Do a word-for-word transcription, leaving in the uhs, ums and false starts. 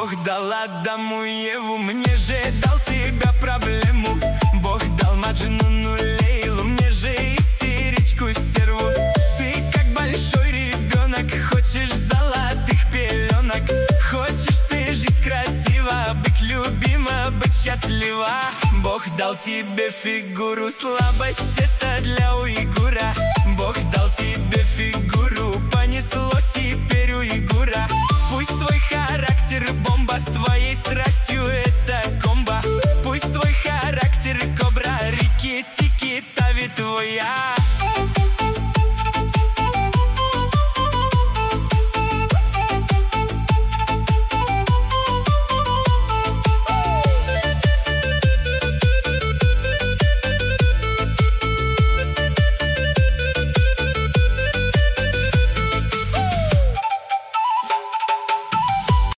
Бог дал Адаму и Еву, мне же дал тебя проблему. Бог дал Маджнуну Лейлу, мне же истеричку стерву. Ты как большой ребенок, хочешь золотых пеленок. Хочешь ты жить красиво, быть любима, быть счастлива. Бог дал тебе фигуру, слабость это для уйгура. Бог дал тебе фигуру, понесло теперь уйгура. Пусть твой характер бомба, с твоей страстью